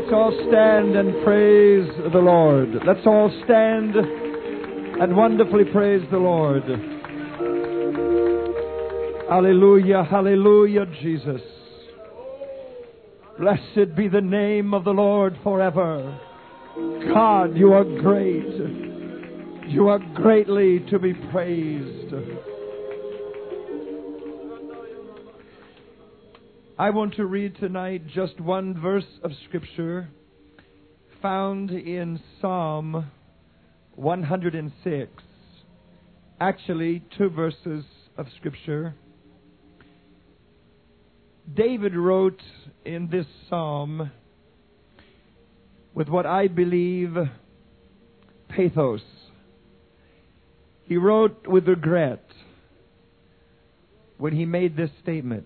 Let's all stand and praise the Lord. Let's all stand and wonderfully praise the Lord. Hallelujah, hallelujah, Jesus. Blessed be the name of the Lord forever. God, you are great. You are greatly to be praised. I want to read tonight just one verse of Scripture found in Psalm 106. Actually, two verses of Scripture. David wrote in this psalm with what I believe pathos. He wrote with regret when he made this statement.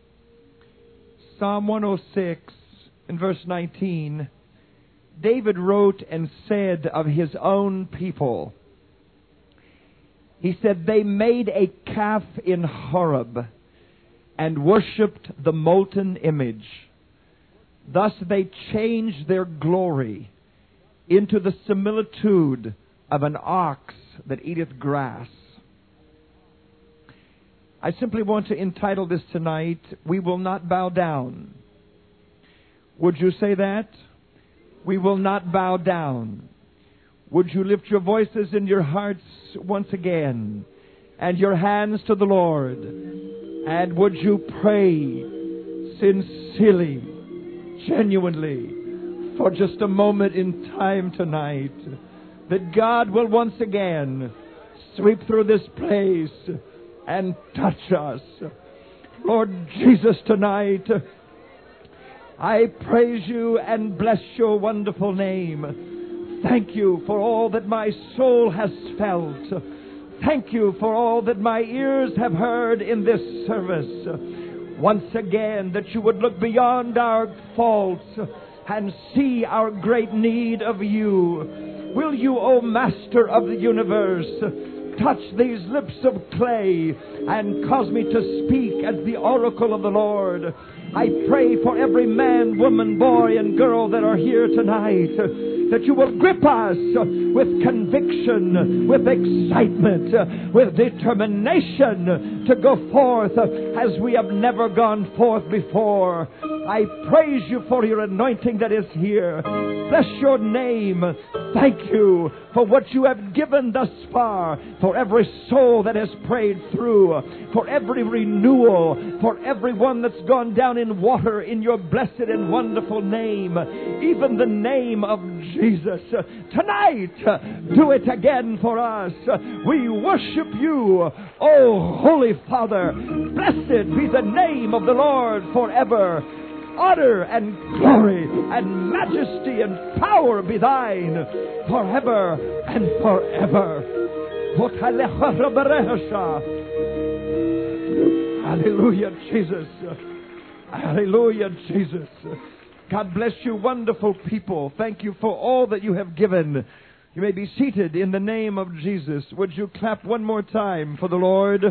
Psalm 106 in verse 19, David wrote and said of his own people, he said, they made a calf in Horeb and worshipped the molten image. Thus they changed their glory into the similitude of an ox that eateth grass. I simply want to entitle this tonight, We Will Not Bow Down. Would you say that? We will not bow down. Would you lift your voices and your hearts once again and your hands to the Lord? And would you pray sincerely, genuinely, for just a moment in time tonight, that God will once again sweep through this place and touch us. Lord Jesus, tonight, I praise you and bless your wonderful name. Thank you for all that my soul has felt. Thank you for all that my ears have heard in this service. Once again, that you would look beyond our faults and see our great need of you. Will you, O Master of the universe, touch these lips of clay and cause me to speak as the oracle of the Lord. I pray for every man, woman, boy, and girl that are here tonight, that you will grip us with conviction, with excitement, with determination to go forth as we have never gone forth before. I praise you for your anointing that is here. Bless your name. Thank you for what you have given thus far, for every soul that has prayed through, for every renewal, for everyone that's gone down in water in your blessed and wonderful name, even the name of Jesus. Tonight, do it again for us. We worship you, O Holy Father. Blessed be the name of the Lord forever. Honor and glory and majesty and power be thine forever and forever. Hallelujah, Jesus. Hallelujah, Jesus. God bless you, wonderful people. Thank you for all that you have given. You may be seated in the name of Jesus. Would you clap one more time for the Lord?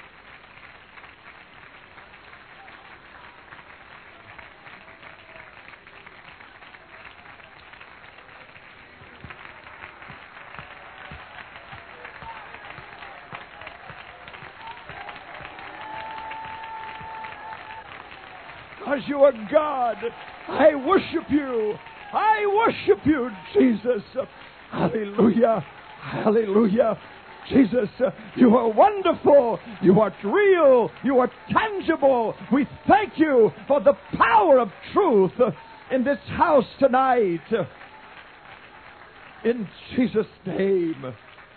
Because you are God, I worship you. I worship you, Jesus. Hallelujah. Hallelujah. Jesus, you are wonderful. You are real. You are tangible. We thank you for the power of truth in this house tonight. In Jesus' name.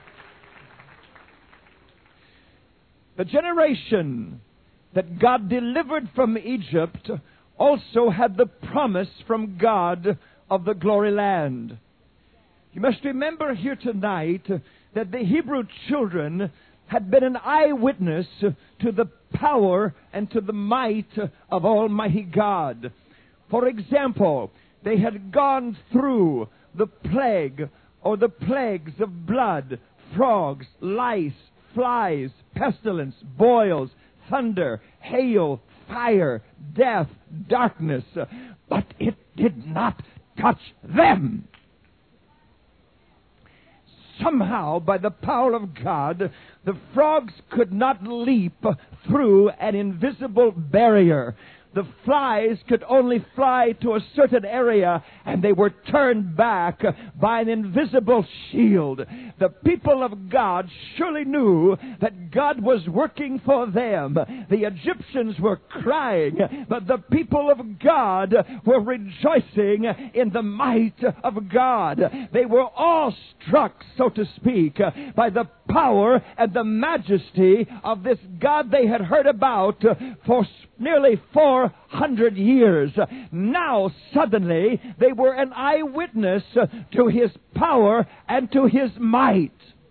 The generation that God delivered from Egypt also had the promise from God of the glory land. You must remember here tonight that the Hebrew children had been an eyewitness to the power and to the might of Almighty God. For example, they had gone through the plague or the plagues of blood, frogs, lice, flies, pestilence, boils, thunder, hail, fire, death, darkness. But it did not touch them. Somehow, by the power of God, the frogs could not leap through an invisible barrier. The flies could only fly to a certain area, and they were turned back by an invisible shield. The people of God surely knew that God was working for them. The Egyptians were crying, but the people of God were rejoicing in the might of God. They were awestruck, so to speak, by the power and the majesty of this God they had heard about for nearly 400 years. Now, suddenly, they were an eyewitness to His power and to His might.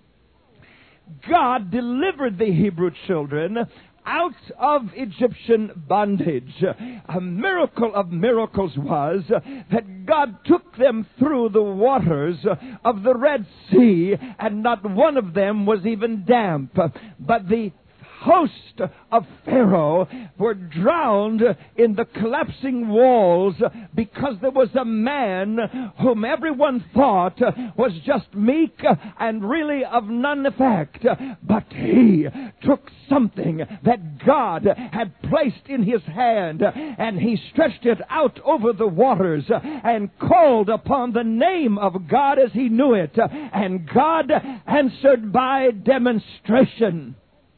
God delivered the Hebrew children out of Egyptian bondage. A miracle of miracles was that God took them through the waters of the Red Sea, and not one of them was even damp. But the host of Pharaoh were drowned in the collapsing walls because there was a man whom everyone thought was just meek and really of none effect. But he took something that God had placed in his hand, and he stretched it out over the waters and called upon the name of God as he knew it, and God answered by demonstration.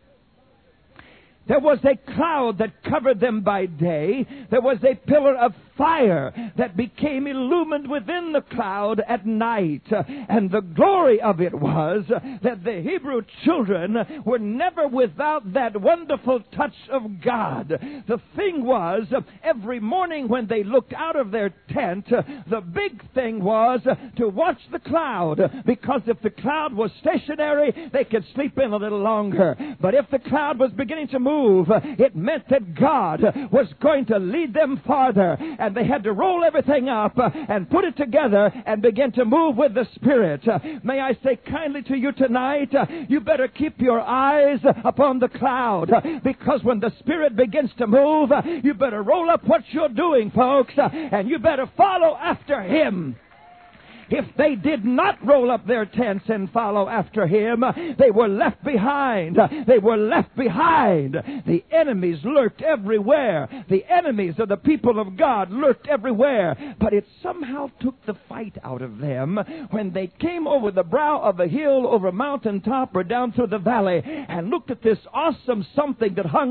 There was a cloud that covered them by day. There was a pillar of fire that became illumined within the cloud at night. And the glory of it was that the Hebrew children were never without that wonderful touch of God. The thing was, every morning when they looked out of their tent, the big thing was to watch the cloud. Because if the cloud was stationary, they could sleep in a little longer. But if the cloud was beginning to move, it meant that God was going to lead them farther, and they had to roll everything up and put it together and begin to move with the Spirit. May I say kindly to you tonight, you better keep your eyes upon the cloud, because when the Spirit begins to move, you better roll up what you're doing, folks, and you better follow after Him. If they did not roll up their tents and follow after Him, they were left behind. They were left behind. The enemies lurked everywhere. The enemies of the people of God lurked everywhere. But it somehow took the fight out of them when they came over the brow of a hill, over a mountaintop, or down through the valley, and looked at this awesome something that hung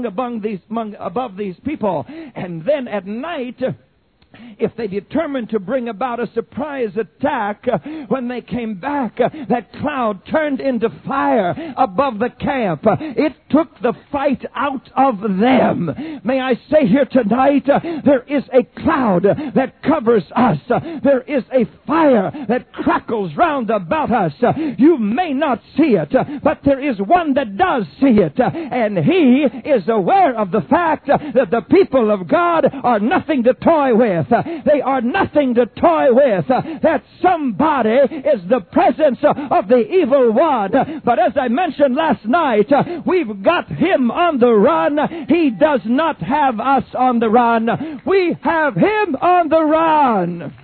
above these people. And then at night, if they determined to bring about a surprise attack, when they came back, that cloud turned into fire above the camp. It took the fight out of them. May I say here tonight, there is a cloud that covers us. There is a fire that crackles round about us. You may not see it, but there is one that does see it, and He is aware of the fact that the people of God are nothing to toy with. They are nothing to toy with. That somebody is the presence of the evil one. But as I mentioned last night, we've got him on the run. He does not have us on the run. We have him on the run.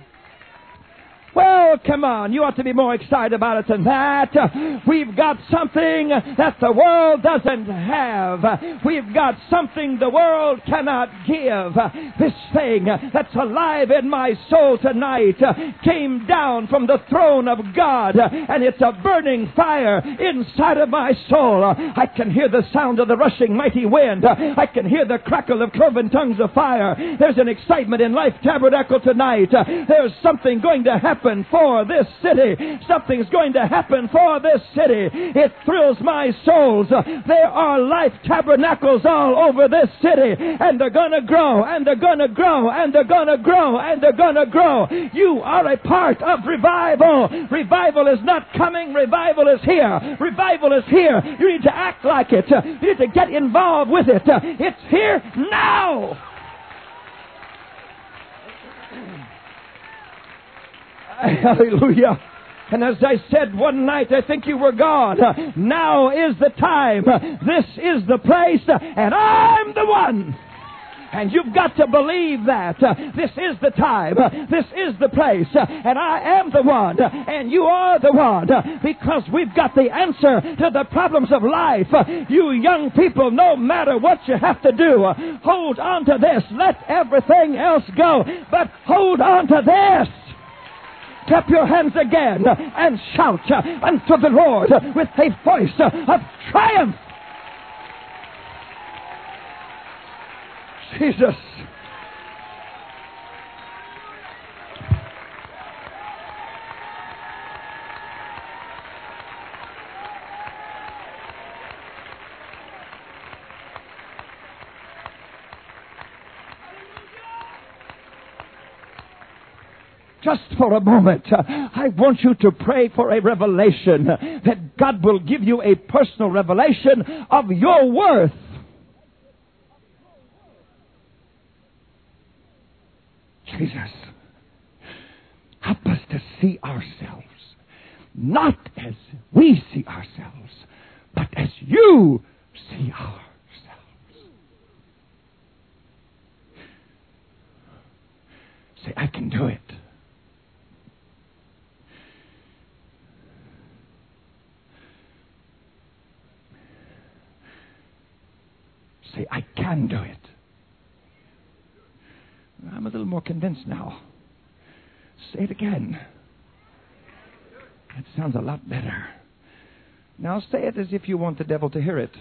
Well, come on, you ought to be more excited about it than that. We've got something that the world doesn't have. We've got something the world cannot give. This thing that's alive in my soul tonight came down from the throne of God, and it's a burning fire inside of my soul. I can hear the sound of the rushing mighty wind. I can hear the crackle of cloven tongues of fire. There's an excitement in Life Tabernacle tonight. There's something going to happen for this city. Something's going to happen for this city. It thrills my souls. There are Life Tabernacles all over this city, and they're going to grow, and they're going to grow, and they're going to grow, and they're going to grow. You are a part of revival. Revival is not coming. Revival is here. Revival is here. You need to act like it. You need to get involved with it. It's here now. Hallelujah. And as I said one night, I think you were gone. Now is the time. This is the place, and I'm the one. And you've got to believe that this is the time, this is the place, and I am the one, and you are the one, because we've got the answer to the problems of life. You young people, no matter what you have to do, hold on to this. Let everything else go, but hold on to this. Clap your hands again and shout unto the Lord with a voice of triumph. Jesus. Just for a moment, I want you to pray for a revelation, that God will give you a personal revelation of your worth. Jesus, help us to see ourselves, not as we see ourselves, but as you see ourselves. Say, I can do it. Say, I can do it. I'm a little more convinced now. Say it again. That sounds a lot better. Now say it as if you want the devil to hear it.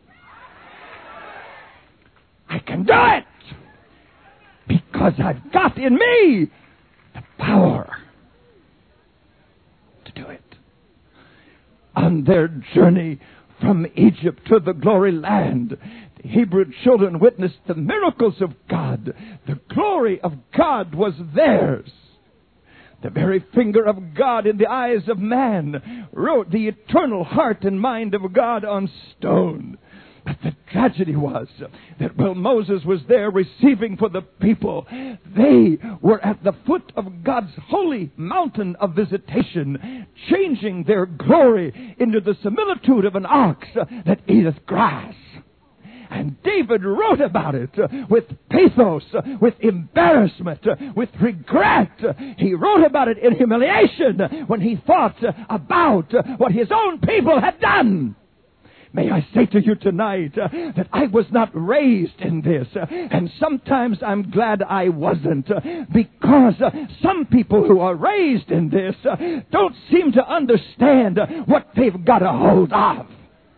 I can do it! Because I've got in me the power to do it. On their journey from Egypt to the glory land, the Hebrew children witnessed the miracles of God. The glory of God was theirs. The very finger of God in the eyes of man wrote the eternal heart and mind of God on stone. But the tragedy was that while Moses was there receiving for the people, they were at the foot of God's holy mountain of visitation, changing their glory into the similitude of an ox that eateth grass. And David wrote about it with pathos, with embarrassment, with regret. He wrote about it in humiliation when he thought about what his own people had done. May I say to you tonight that I was not raised in this, and sometimes I'm glad I wasn't, because some people who are raised in this don't seem to understand what they've got a hold of.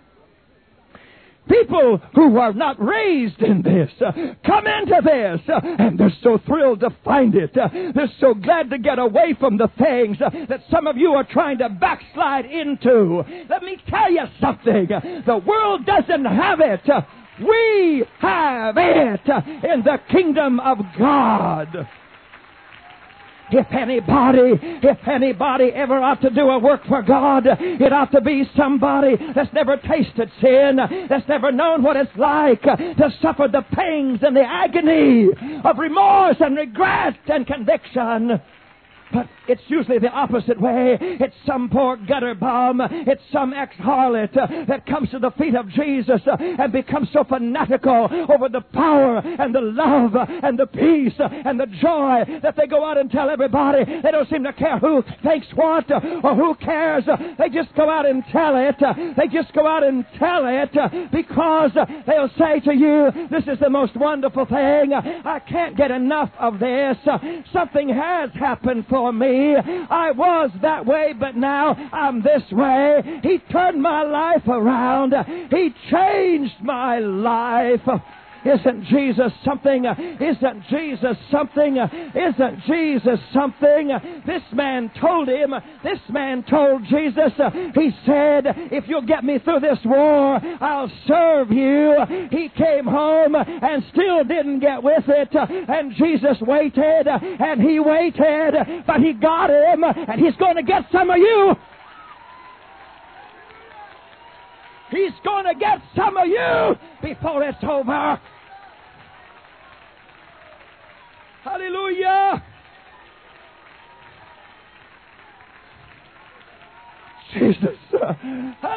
People who are not raised in this come into this, and they're so thrilled to find it. They're so glad to get away from the things that some of you are trying to backslide into. Let me tell you something. The world doesn't have it. We have it in the kingdom of God. If anybody ever ought to do a work for God, it ought to be somebody that's never tasted sin, that's never known what it's like to suffer the pangs and the agony of remorse and regret and conviction. But it's usually the opposite way. It's some poor gutter bum. It's some ex-harlot that comes to the feet of Jesus and becomes so fanatical over the power and the love and the peace and the joy that they go out and tell everybody. They don't seem to care who thinks what or who cares. They just go out and tell it. They just go out and tell it because they'll say to you, this is the most wonderful thing. I can't get enough of this. Something has happened for me. I was that way, but now I'm this way. He turned my life around. He changed my life. Isn't Jesus something? Isn't Jesus something? Isn't Jesus something? This man told Jesus, he said, if you'll get me through this war, I'll serve you. He came home and still didn't get with it. And Jesus waited and he waited, but he got him, and he's going to get some of you. He's going to get some of you before it's over. Hallelujah. Jesus.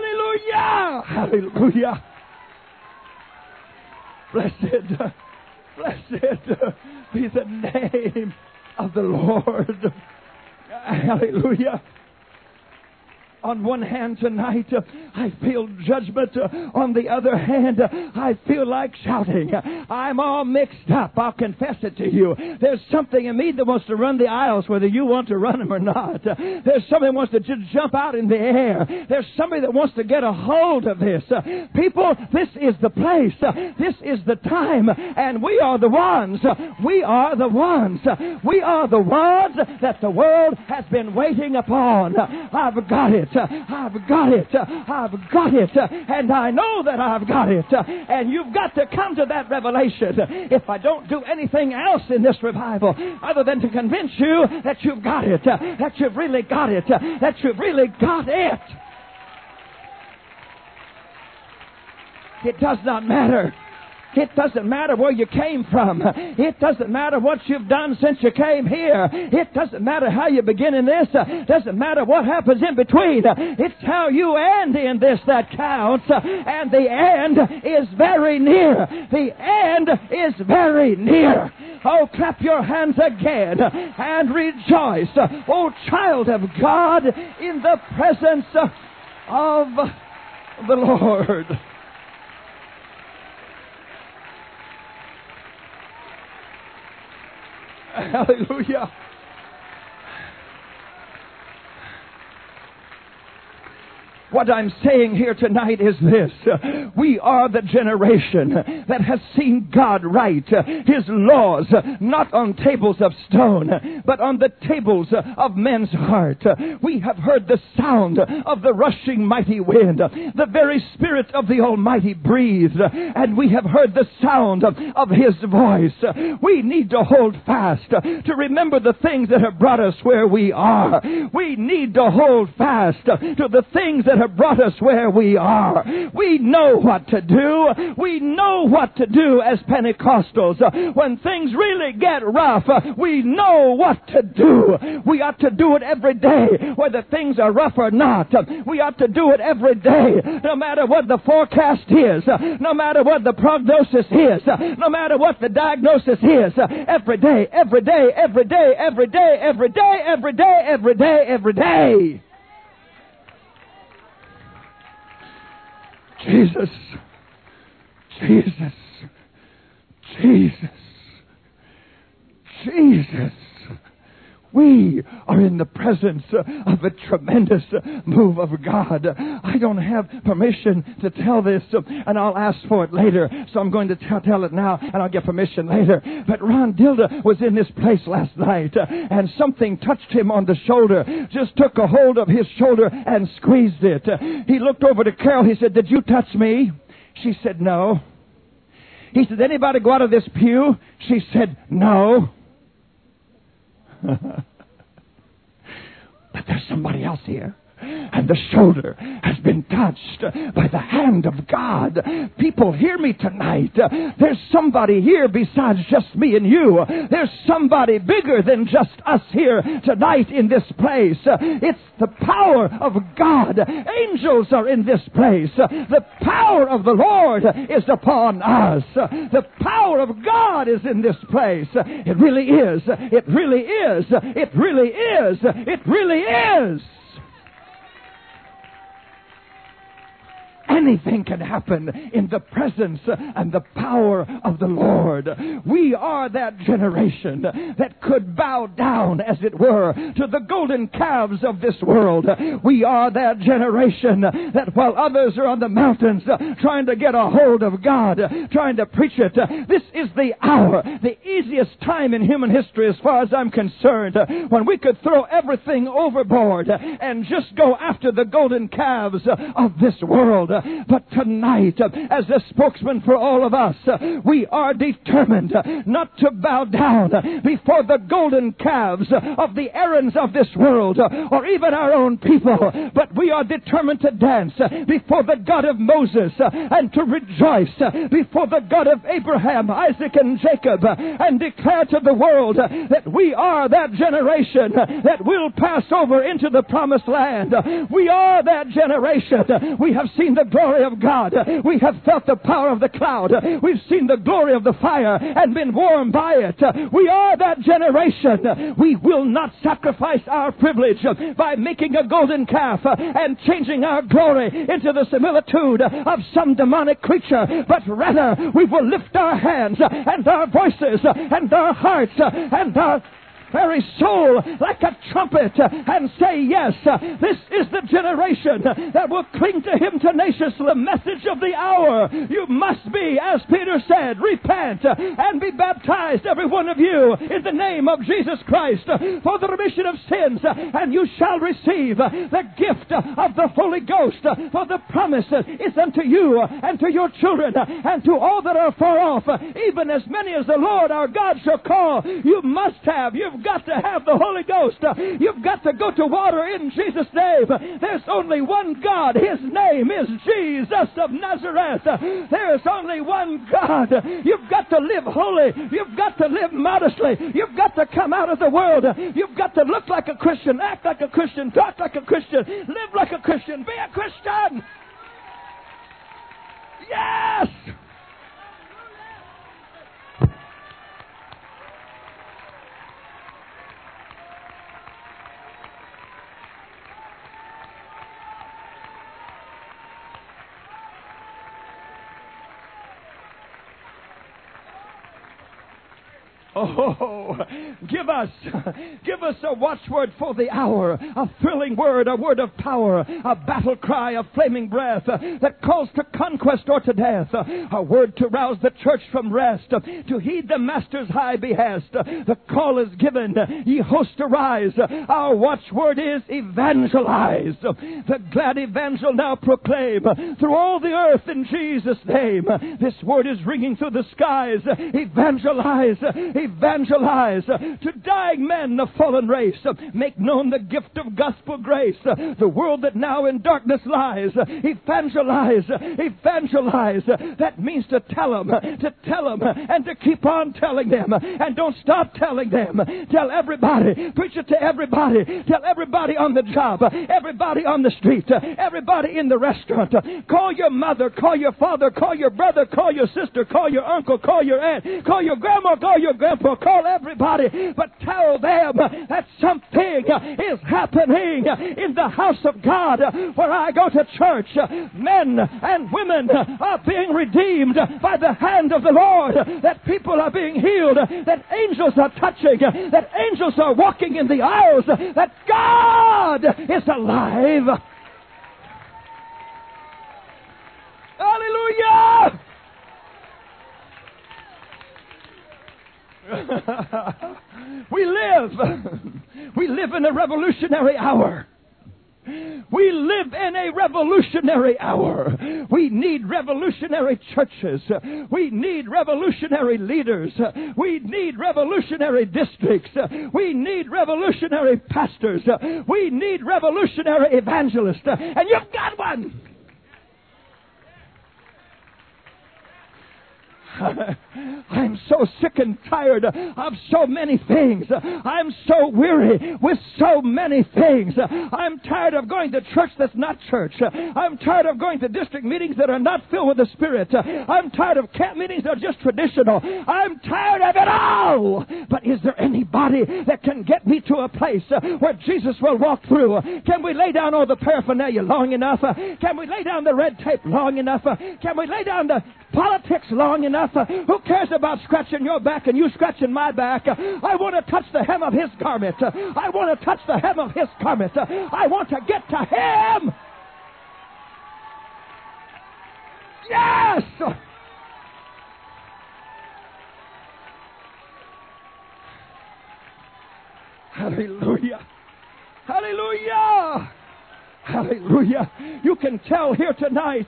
Hallelujah. Hallelujah. Blessed Blessed be the name of the Lord. Hallelujah. On one hand tonight, I feel judgment. On the other hand, I feel like shouting. I'm all mixed up. I'll confess it to you. There's something in me that wants to run the aisles whether you want to run them or not. There's somebody that wants to just jump out in the air. There's somebody that wants to get a hold of this. People, this is the place. This is the time. And we are the ones. We are the ones. We are the ones that the world has been waiting upon. I've got it. I've got it. I've got it. And I know that I've got it. And you've got to come to that revelation. If I don't do anything else in this revival other than to convince you that you've got it, that you've really got it, that you've really got it. It does not matter. It doesn't matter where you came from. It doesn't matter what you've done since you came here. It doesn't matter how you begin in this. It doesn't matter what happens in between. It's how you end in this that counts. And the end is very near. The end is very near. Oh, clap your hands again and rejoice. Oh, child of God, in the presence of the Lord. Hallelujah. What I'm saying here tonight is this. We are the generation that has seen God write His laws not on tables of stone, but on the tables of men's heart. We have heard the sound of the rushing mighty wind. The very Spirit of the Almighty breathed, and we have heard the sound of His voice. We need to hold fast to remember the things that have brought us where we are. We need to hold fast to the things that have brought us where we are. We know what to do. We know what to do as Pentecostals. When things really get rough, we know what to do. We ought to do it every day, whether things are rough or not. We ought to do it every day, no matter what the forecast is, no matter what the prognosis is, no matter what the diagnosis is. Every day, every day, every day, every day, every day, every day, every day, every day. Jesus, Jesus, Jesus, Jesus. We are in the presence of a tremendous move of God. I don't have permission to tell this, and I'll ask for it later. So I'm going to tell it now, and I'll get permission later. But Ron Dilda was in this place last night, and something touched him on the shoulder, just took a hold of his shoulder and squeezed it. He looked over to Carol. He said, "Did you touch me?" She said, "No." He said, "Anybody go out of this pew?" She said, "No." But there's somebody else here. And the shoulder has been touched by the hand of God. People, hear me tonight. There's somebody here besides just me and you. There's somebody bigger than just us here tonight in this place. It's the power of God. Angels are in this place. The power of the Lord is upon us. The power of God is in this place. It really is. It really is. It really is. It really is. Anything can happen in the presence and the power of the Lord. We are that generation that could bow down, as it were, to the golden calves of this world. We are that generation that while others are on the mountains trying to get a hold of God, trying to preach it, this is the hour, the easiest time in human history as far as I'm concerned, when we could throw everything overboard and just go after the golden calves of this world. But tonight, as a spokesman for all of us, we are determined not to bow down before the golden calves of the errands of this world or even our own people, but we are determined to dance before the God of Moses and to rejoice before the God of Abraham, Isaac, and Jacob, and declare to the world that we are that generation that will pass over into the promised land. We are that generation. We have seen the glory of God. We have felt the power of the cloud. We've seen the glory of the fire and been warmed by it. We are that generation. We will not sacrifice our privilege by making a golden calf and changing our glory into the similitude of some demonic creature, but rather we will lift our hands and our voices and our hearts and our very soul like a trumpet and say, yes, this is the generation that will cling to him tenaciously. The message of the hour. You must be, as Peter said, repent and be baptized, every one of you, in the name of Jesus Christ for the remission of sins, and you shall receive the gift of the Holy Ghost. For the promise is unto you and to your children and to all that are far off, even as many as the Lord our God shall call. You've got to have the Holy Ghost. You've got to go to water in Jesus' name. There's only one God. His name is Jesus of Nazareth. There's only one God. You've got to live holy. You've got to live modestly. You've got to come out of the world. You've got to look like a Christian, act like a Christian, talk like a Christian, live like a Christian, be a Christian. Yes! Oh, give us a watchword for the hour, a thrilling word, a word of power, a battle cry, a flaming breath that calls to conquest or to death, a word to rouse the church from rest, to heed the Master's high behest. The call is given, ye hosts arise. Our watchword is evangelize. The glad evangel now proclaim through all the earth in Jesus' name. This word is ringing through the skies. Evangelize. Evangelize to dying men, the fallen race. Make known the gift of gospel grace. The world that now in darkness lies. Evangelize. Evangelize. That means to tell them, and to keep on telling them. And don't stop telling them. Tell everybody. Preach it to everybody. Tell everybody on the job. Everybody on the street. Everybody in the restaurant. Call your mother. Call your father. Call your brother. Call your sister. Call your uncle. Call your aunt. Call your grandma. Call your grandpa. Call everybody, but tell them that something is happening in the house of God where I go to church. Men and women are being redeemed by the hand of the Lord, that people are being healed, that angels are touching, that angels are walking in the aisles, that God is alive. Hallelujah! We live in a revolutionary hour. We live in a revolutionary hour. We need revolutionary churches. We need revolutionary leaders. We need revolutionary districts. We need revolutionary pastors. We need revolutionary evangelists. And you've got one. I'm so sick and tired of so many things. I'm so weary with so many things. I'm tired of going to church that's not church. I'm tired of going to district meetings that are not filled with the Spirit. I'm tired of camp meetings that are just traditional. I'm tired of it all. But is there anybody that can get me to a place where Jesus will walk through? Can we lay down all the paraphernalia long enough? Can we lay down the red tape long enough? Can we lay down the politics long enough? Who cares about scratching your back and you scratching my back? I want to touch the hem of his garment. I want to touch the hem of his garment. I want to get to him. Yes! Hallelujah! Hallelujah! Hallelujah. You can tell here tonight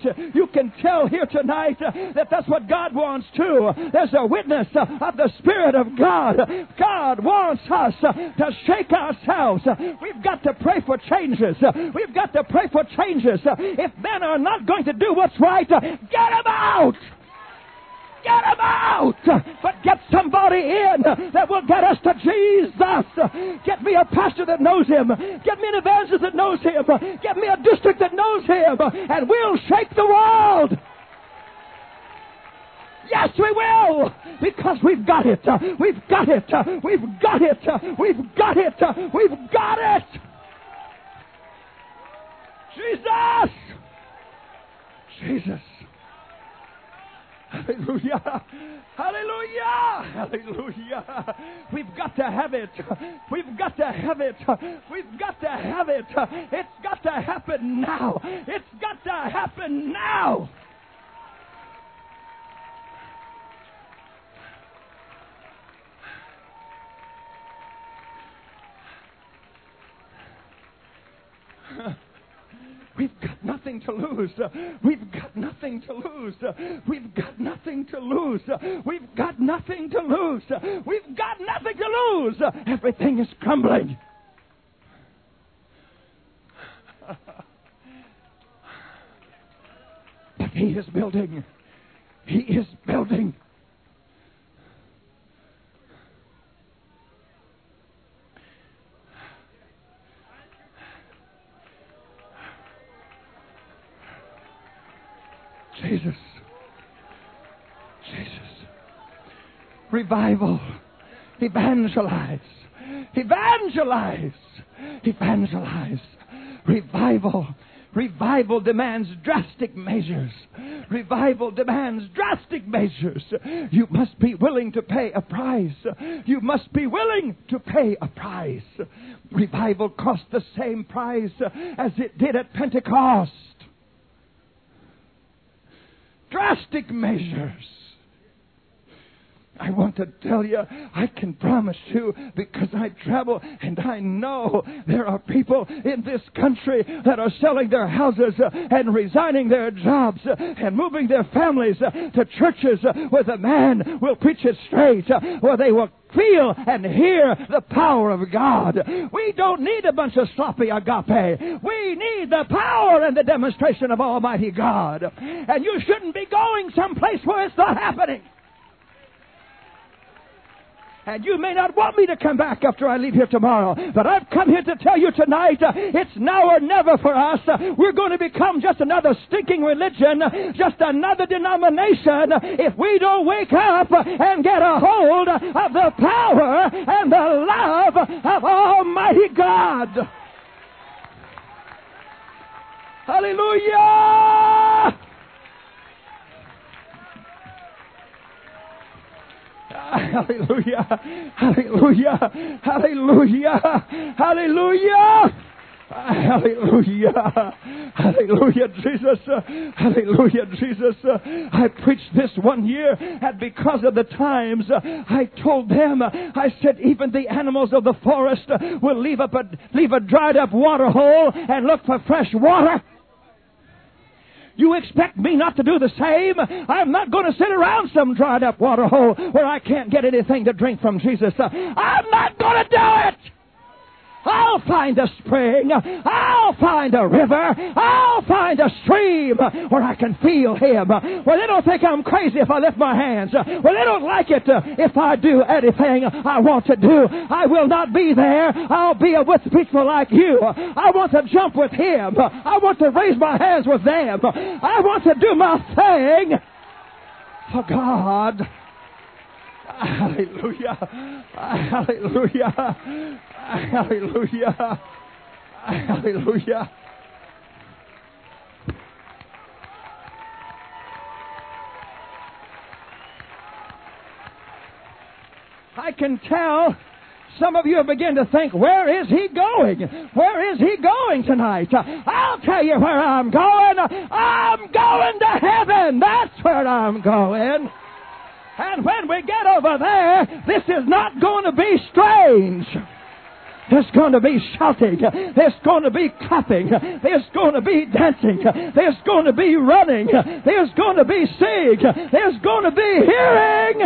that that's what God wants too. There's a witness of the Spirit of God. God wants us to shake ourselves. We've got to pray for changes. We've got to pray for changes. If men are not going to do what's right, get them out. get them out, but get somebody in that will get us to Jesus. Get me a pastor that knows him. Get me an evangelist that knows him. Get me a district that knows him, and we'll shake the world. Yes, we will, because we've got it. We've got it. We've got it. We've got it. We've got it. Jesus. Jesus. Hallelujah. Hallelujah. Hallelujah. We've got to have it. We've got to have it. We've got to have it. It's got to happen now. It's got to happen now. We've got nothing to lose. We've got nothing to lose. We've got nothing to lose. We've got nothing to lose. We've got nothing to lose. Everything is crumbling. But he is building. He is building. Jesus. Jesus. Revival. Evangelize. Evangelize. Evangelize. Revival. Revival demands drastic measures. Revival demands drastic measures. You must be willing to pay a price. You must be willing to pay a price. Revival cost the same price as it did at Pentecost. Drastic measures. I want to tell you, I can promise you, because I travel and I know there are people in this country that are selling their houses and resigning their jobs and moving their families to churches where the man will preach it straight, where they will feel and hear the power of God. We don't need a bunch of sloppy agape. We need the power and the demonstration of Almighty God. And you shouldn't be going someplace where it's not happening. And you may not want me to come back after I leave here tomorrow, but I've come here to tell you tonight, it's now or never for us. We're going to become just another stinking religion, just another denomination, if we don't wake up and get a hold of the power and the love of Almighty God. Hallelujah! Hallelujah! Hallelujah! Hallelujah! Hallelujah! Hallelujah! Hallelujah, Jesus! Hallelujah, Jesus! I preached this one year, and because of the times, I told them, I said, even the animals of the forest will leave a dried up water hole and look for fresh water. You expect me not to do the same? I'm not going to sit around some dried up water hole where I can't get anything to drink from Jesus. I'm not going to do it! I'll find a spring. I'll find a river. I'll find a stream where I can feel Him. Where they don't think I'm crazy if I lift my hands. Where they don't like it if I do anything I want to do. I will not be there. I'll be with people like you. I want to jump with Him. I want to raise my hands with them. I want to do my thing for God. Hallelujah. Hallelujah. Hallelujah. Hallelujah. I can tell some of you have begun to think, where is he going? Where is he going tonight? I'll tell you where I'm going. I'm going to heaven. That's where I'm going. And when we get over there, this is not going to be strange. There's going to be shouting. There's going to be clapping. There's going to be dancing. There's going to be running. There's going to be singing. There's going to be hearing.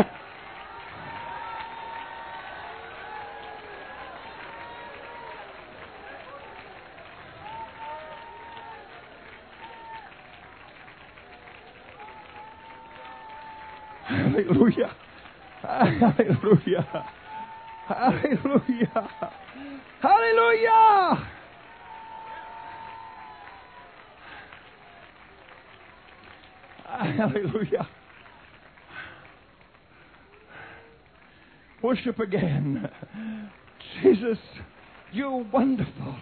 Hallelujah. Hallelujah. Hallelujah. Hallelujah. Hallelujah. Worship again. Jesus, you're wonderful.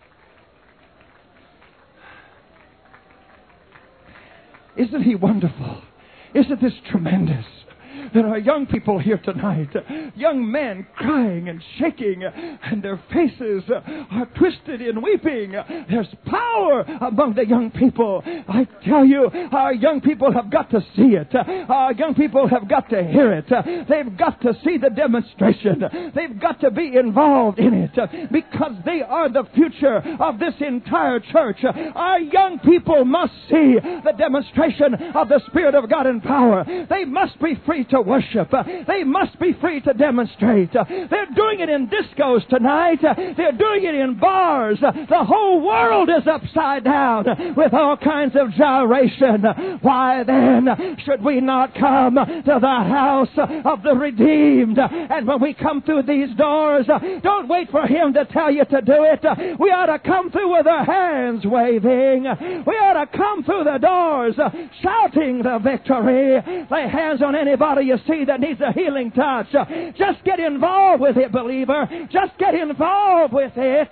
Isn't he wonderful? Isn't this tremendous? There are young people here tonight, young men crying and shaking, and their faces are twisted in weeping. There's power among the young people. I tell you, our young people have got to see it. Our young people have got to hear it. They've got to see the demonstration. They've got to be involved in it because they are the future of this entire church. Our young people must see the demonstration of the Spirit of God in power. They must be free to worship. They must be free to demonstrate. They're doing it in discos tonight. They're doing it in bars. The whole world is upside down with all kinds of gyration. Why then should we not come to the house of the redeemed? And when we come through these doors, don't wait for him to tell you to do it. We ought to come through with our hands waving. We ought to come through the doors shouting the victory. Lay hands on anybody you see that needs a healing touch. Just get involved with it, believer. Just get involved with it.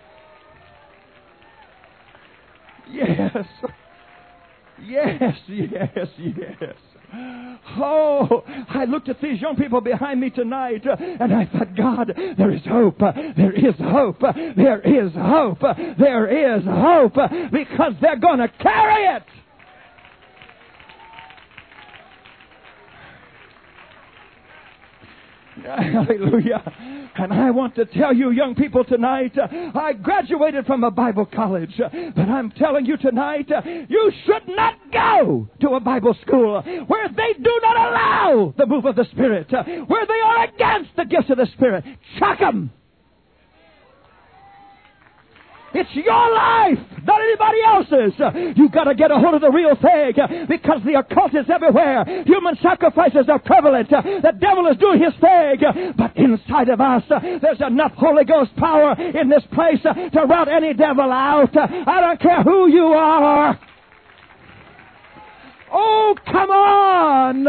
Yes. Yes, yes, yes. Oh, I looked at these young people behind me tonight and I thought, God, there is hope. There is hope. There is hope. There is hope because they're going to carry it. Hallelujah. And I want to tell you, young people, tonight, I graduated from a Bible college, but I'm telling you tonight, you should not go to a Bible school where they do not allow the move of the Spirit, where they are against the gifts of the Spirit. Chuck them. It's your life, not anybody else's. You've got to get a hold of the real thing because the occult is everywhere. Human sacrifices are prevalent. The devil is doing his thing. But inside of us, there's enough Holy Ghost power in this place to rout any devil out. I don't care who you are. Oh, come on.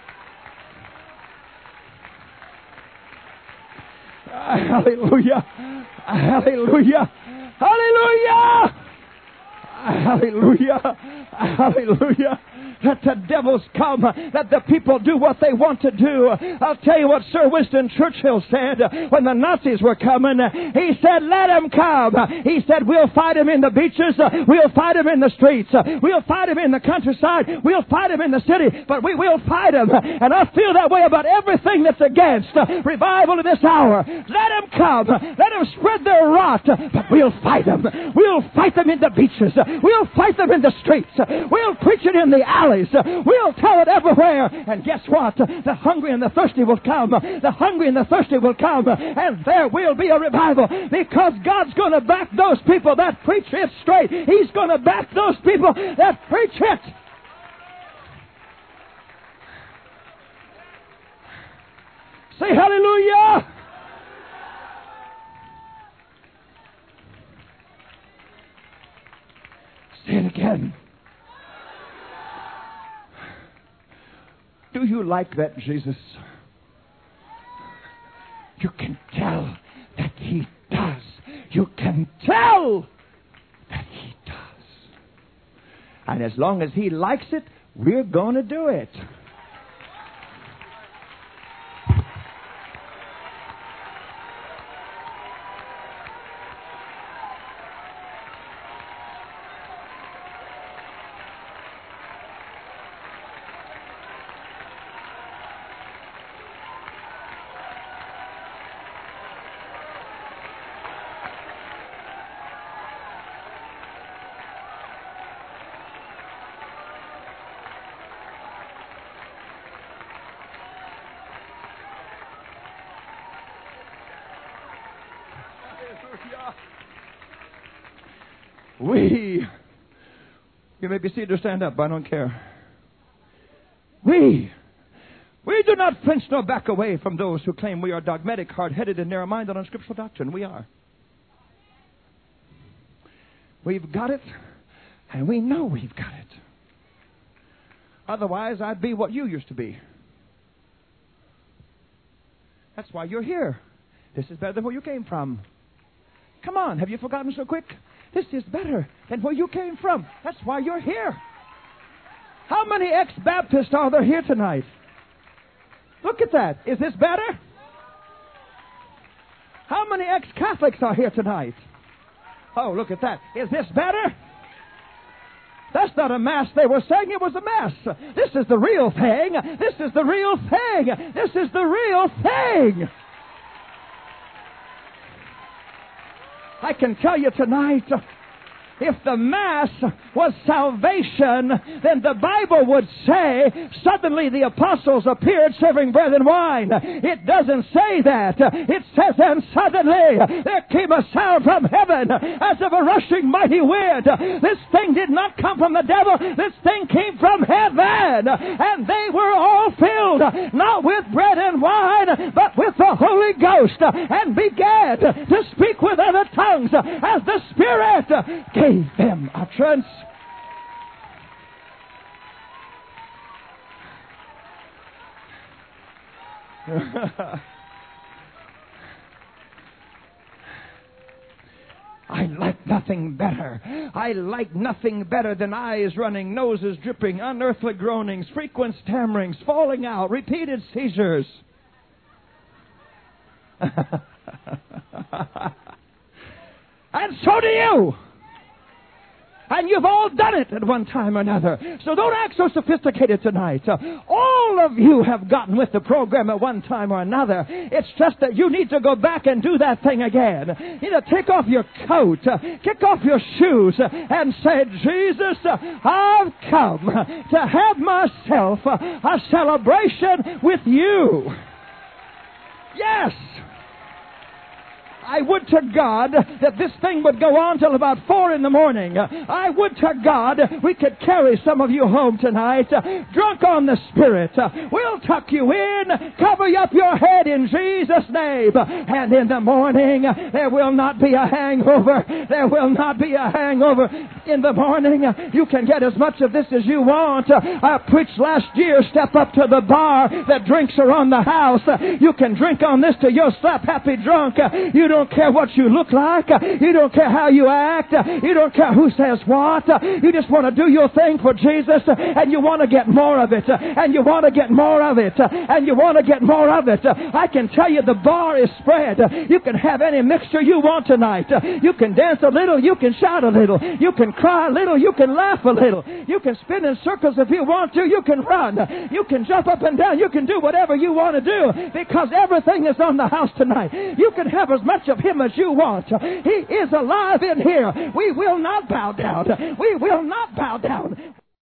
Hallelujah. Hallelujah. Hallelujah! Hallelujah! Hallelujah! Let the devils come. Let the people do what they want to do. I'll tell you what Sir Winston Churchill said when the Nazis were coming. He said, let them come. He said, we'll fight them in the beaches. We'll fight them in the streets. We'll fight them in the countryside. We'll fight them in the city. But we will fight them. And I feel that way about everything that's against revival in this hour. Let them come. Let them spread their rot. But we'll fight them. We'll fight them in the beaches. We'll fight them in the streets. We'll preach it in the alleys. We'll tell it everywhere. And guess what? The hungry and the thirsty will come. The hungry and the thirsty will come. And there will be a revival because God's going to back those people that preach it straight. He's going to back those people that preach it. Say hallelujah. Say it again. Do you like that Jesus? You can tell that he does. You can tell that he does. And as long as he likes it, we're going to do it. You may be seated or stand up, but I don't care. We We do not flinch nor back away from those who claim we are dogmatic, hard-headed, and narrow-minded on scriptural doctrine. We are. We've got it, and we know we've got it. Otherwise, I'd be what you used to be. That's why you're here. This is better than where you came from. Come on, have you forgotten so quick? This is better than where you came from. That's why you're here. How many ex-Baptists are there here tonight? Look at that. Is this better? How many ex-Catholics are here tonight? Oh, look at that. Is this better? That's not a mass they were saying. It was a mass. This is the real thing. This is the real thing. This is the real thing. I can tell you tonight, if the Mass was salvation, then the Bible would say, suddenly the apostles appeared serving bread and wine. It doesn't say that. It says, and suddenly there came a sound from heaven as of a rushing mighty wind. This thing did not come from the devil. This thing came from heaven. And they were all filled, not with bread and wine, but with the Holy Ghost, and began to speak with other tongues as the Spirit gave them utterance. I like nothing better. I like nothing better than eyes running, noses dripping, unearthly groanings, frequent stammerings, falling out, repeated seizures. And so do you. And you've all done it at one time or another. So don't act so sophisticated tonight. All of you have gotten with the program at one time or another. It's just that you need to go back and do that thing again. You need to take off your coat, kick off your shoes, and say, Jesus, I've come to have myself a celebration with you. Yes. I would to God that this thing would go on till about 4 in the morning. I would to God we could carry some of you home tonight, drunk on the Spirit. We'll tuck you in, cover up your head in Jesus' name. And in the morning, there will not be a hangover. There will not be a hangover. In the morning, you can get as much of this as you want. I preached last year, step up to the bar. The drinks are on the house. You can drink on this till you're slap happy drunk. You don't care what you look like. You don't care how you act. You don't care who says what. You just want to do your thing for Jesus, and you want to get more of it, and you want to get more of it, and you want to get more of it. I can tell you the bar is spread. You can have any mixture you want tonight. You can dance a little. You can shout a little. You can cry a little. You can laugh a little. You can spin in circles if you want to. You can run. You can jump up and down. You can do whatever you want to do, because everything is on the house tonight. You can have as much of Him as you want. He is alive in here. We will not bow down. We will not bow down.